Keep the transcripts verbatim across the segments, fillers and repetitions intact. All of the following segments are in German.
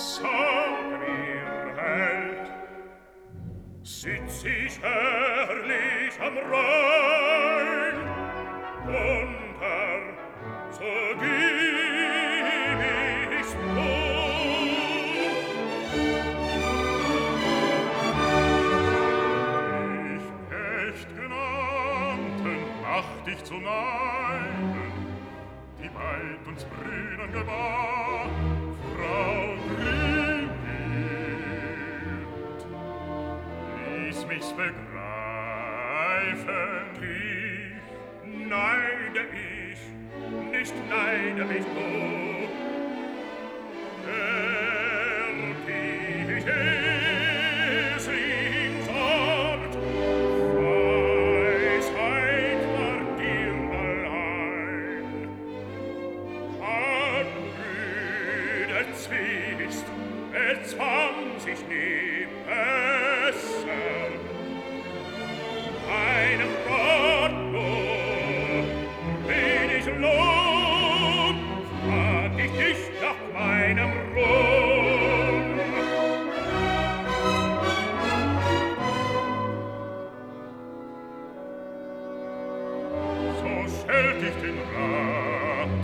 Sag mir, Held, sitz ich herrlich am Rhein, und Herr, so gib ich's wohl. Ich echt genannten, macht dich zu neiden, die weit uns Brüdern gebar, Frau Brünnhild, ließ mich's begreifen. Dich neide ich, nicht neide mich du, der dich es ihm sagt, Weisheit war dir allein. Zwist, erzwang sich nie besser. Einem Rat nur bin ich lohn, frag ich dich nach meinem Ruhm. So stellt ich den Rat,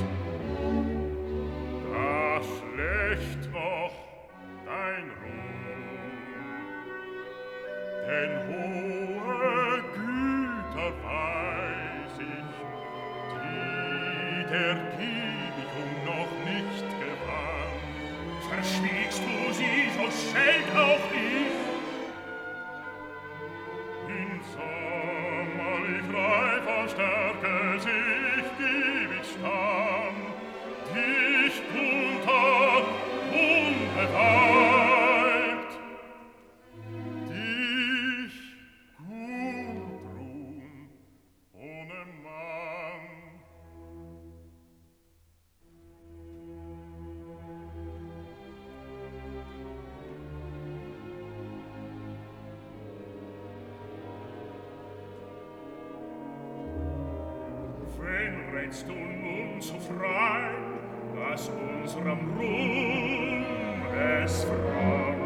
schlecht noch dein Ruhm, denn hohe Güter weiß ich, die der Giebigung noch nicht gewann. Verschwiegst du sie, so schält auch ich. In sommerlich reifer Stärke sich geb ich stand, dich unter unbeweibt, dich Gudrun ohne Mann. Wen rätst du nun so frei, dass unserem Ruhm es frank?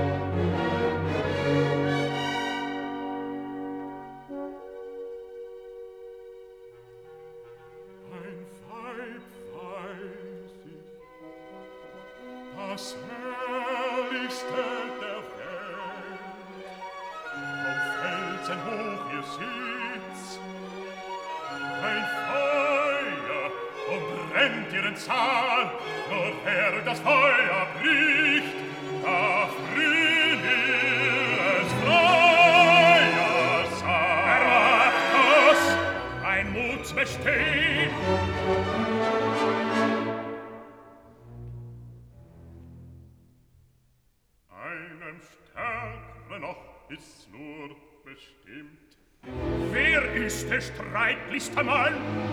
Ein Weib weiß ich, das herrlichste der Welt, auf Felsen hoch ihr Sitz, ein Feuer umbrennt ihren Saal, nur wer das Feuer bricht, da Brünnhild es freier sah. Erwagt das, ein Mut besteht. Einem Stärkeren noch ist's nur bestimmt. Wer ist der streitlichste Mann?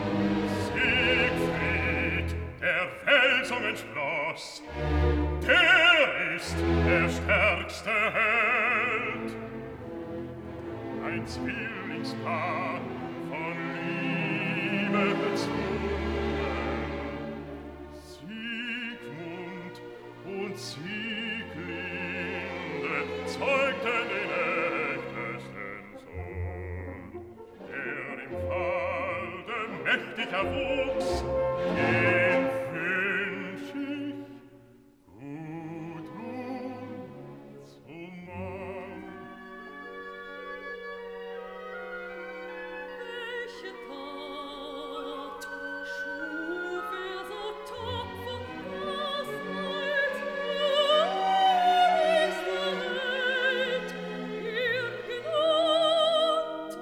Siegfried, der Felsungen Spross, der ist der stärkste Held. Ein Zwillingspaar von Liebe bezwungen, Siegmund und Sieglinde zeugten den echtesten Sohn, der im Walde mächtig erwuchs, den wünsch ich Gudrun zum Mann. Welche Tat schuf er so tapfer, dass als herrlichster Held er genannt?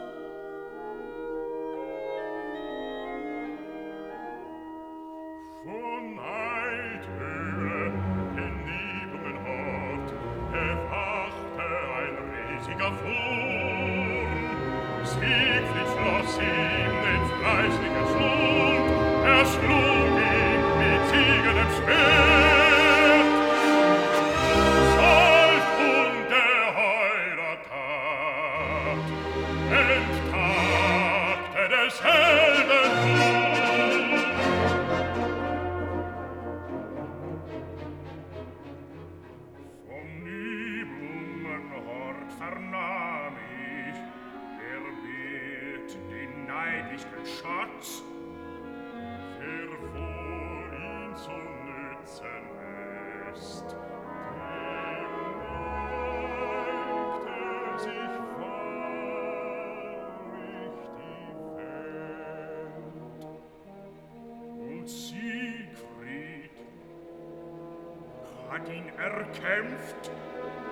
Von Neidhöhle in Nibungen Ort erwachte ein riesiger Wurm. Siegfried schloss ihm den fleißigen Schlund, er schlug ihn mit ziegendem Schwert. Solch ungeheurer Tat enttagte des Helden Ruhm. vernahm ich, er wird den neidlichen Schatz, der vor ihn zu nützen ist. Der neigte sich wahrlich die Welt. Und Siegfried hat ihn erkämpft